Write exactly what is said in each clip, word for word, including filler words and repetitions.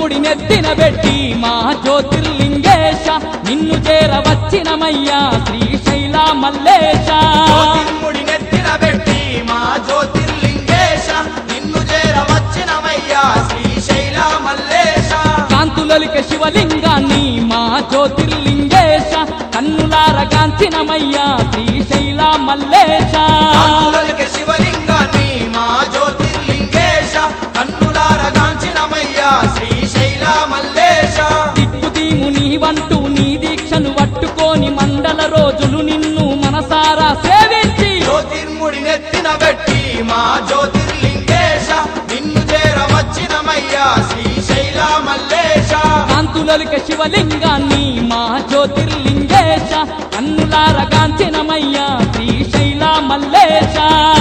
జ్యోతిర్ముడి నెత్తిన పెట్టి మా జ్యోతిర్లింగేశ నిన్ను చేరవచ్చినమయ్యా శ్రీశైల మల్లేశ జ్యోతిర్ముడి నెత్తిన పెట్టి మా జ్యోతిర్లింగేశ నిన్ను చేరవచ్చినమయ్యా శ్రీశైల మల్లేశ కాంతులలిక శివలింగాన్ని మా జ్యోతిర్లింగేశ కన్నులారగాంచినమయ్యా శ్రీశైల మల్లేశ కాంతులలిక శివలింగాన్ని మా జ్యోతిర్లింగేశ కన్నులారగాంచినమయ్యా శ్రీశైల మల్లేశ దిక్కుదీము నీవంటూ నీ దీక్షను పట్టుకొని మండల రోజులు నిన్ను మనసారా సేవించి జ్యోతిర్ముడి నెత్తిన పెట్టి మా జ్యోతిర్లింగేశ నిన్ను చేరవచ్చినమయ్యా శ్రీశైల మల్లేశ కాంతులలిక శివలింగాన్ని మా జ్యోతిర్లింగేశ కన్నులారగాంచినమయ్యా శ్రీశైల మల్లేశ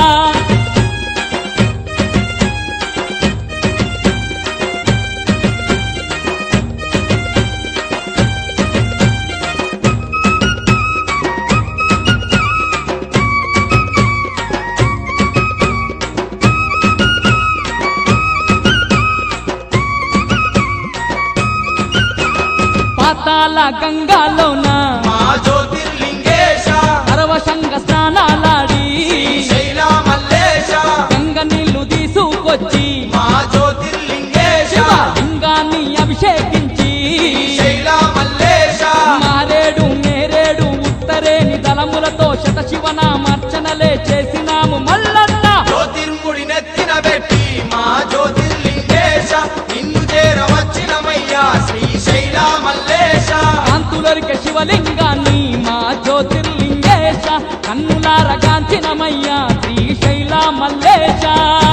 పాతాళ గంగాలోన మా జ్యోతిర్లింగేశ పరవశంగ స్నానాలాడి శ్రీశైల మల్లేశ గంగ నీళ్లు తీసుకొచ్చి మా జ్యోతిర్లింగేశ లింగాన్ని అభిషేకించి శ్రీశైల మల్లేశ మారేడు నేరేడు ఉత్తరేని దళములతో శత శివనామర్చనలే చేసినాము మల్లన్న జ్యోతిర్ముడి నెత్తిన పెట్టి మా జ్యోతిర్లింగేశ నిన్ను చేరవచ్చినమయ్యా శ్రీశైల మల్లేశ కాంతులరిక శివలింగాన్ని మా జ్యోతిర్లింగేశ కన్నులారగాంచినమయ్యా శ్రీశైల మల్లేశ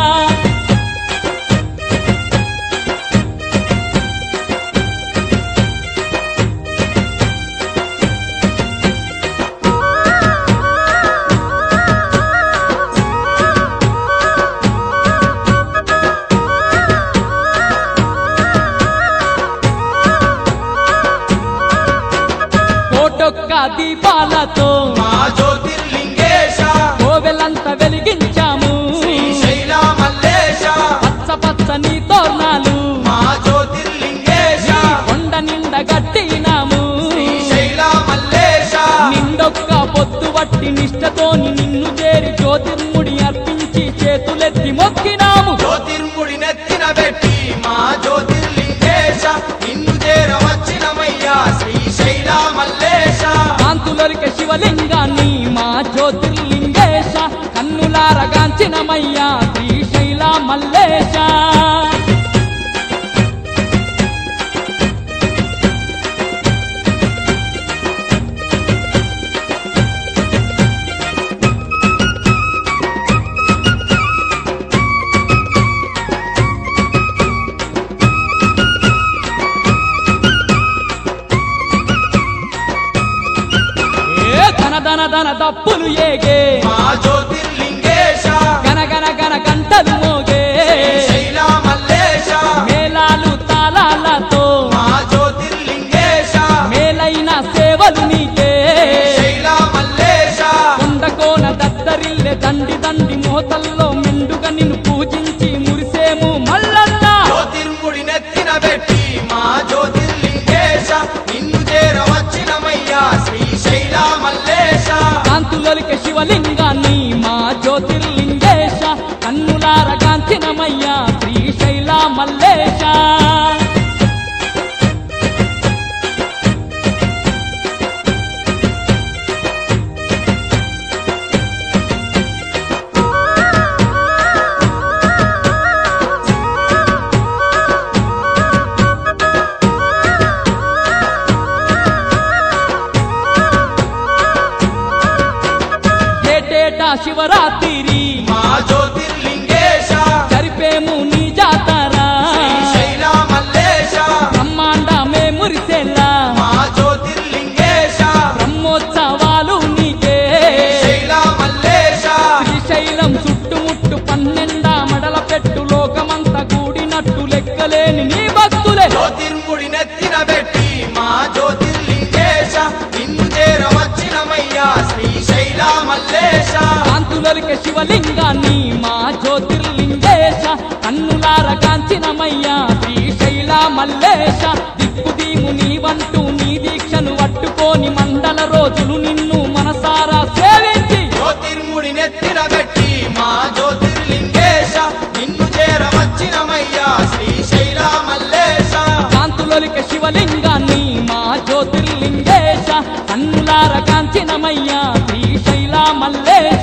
కోటొక్క దీపాలతో మా జ్యోతిర్లింగేశ కోవెలంత వెలిగించాము శ్రీశైల మల్లేశ పచ్చ పచ్చని తోరణాలు మా జ్యోతిర్లింగేశ కొండ నిండ గట్టినాము శ్రీశైల మల్లేశ నిండొక్క పొద్దు వట్టి నిష్టతోని నిన్ను చేరి జ్యోతిర్ముడి అర్పించి చేతులెత్తి మొక్కినాము జ్యోతిర్ముడి నెత్తిన పెట్టి మా జ్యోతిర్లింగేశ నిన్ను చేరవచ్చినమయ్యా శ్రీశైల మల్లేశ కాంతులరిక శివలింగాన్ని మా జ్యోతిర్లింగేశ కన్నులారగాంచినమయ్యా శ్రీశైల మల్లేశ ఏ ధన ధన ధన దప్పులు ఏగే మా జ్యోతిర్లింగేశ గనగన గన గంటలు మోగే శ్రీశైల మల్లేశ మేళాలు తాళాలతో మా జ్యోతిర్లింగేశ మేలైన సేవలు నీకే శ్రీశైల మల్లేశ కొండకోన దద్దరిల్లె దండి దండి మోతల్లో మెండుగా నిన్ను పూజించి మురిసేము మల్లన్న జ్యోతిర్ముడి నెత్తిన పెట్టి మా జ్యోతిర్లింగేశ నిన్ను చేరవచ్చినమయ్యా శ్రీశైల మల్లేశ కాంతులలిక శివలింగాన్ని మా జ్యోతిర్లింగేశ కన్నులారగాంచినమయ్యా శ్రీశైల మల్లేశ ఏటేటా శివరాత్రి మా జ్యోతిర్లింగేశ జరిపేము నీ జాతర శ్రీశైల మల్లేశ బ్రహ్మాండమే మురిసేలా మా జ్యోతిర్లింగేశ బ్రహ్మోత్సవాలు నీకే శ్రీశైల మల్లేశ శ్రీశైలం చుట్టుముట్టు పన్నెండా మడల పెట్టు లోకమంత కూడినట్టు లెక్కలేని నీ భక్తులే జ్యోతిర్ముడి నెత్తిన పెట్టి మా జ్యోతిర్లింగేశ నిన్ను చేరవచ్చినమయ్యా శ్రీశైల మల్లేశ కాంతులలిక శివలింగాన్ని మా జ్యోతిర్లింగేశ కన్నులారగాంచినమయ్యా శ్రీశైల మల్లే శివలింగాన్ని మా జ్యోతిర్లింగేశ కన్నులార కాంచినమయ్యా శ్రీశైల మల్లేశ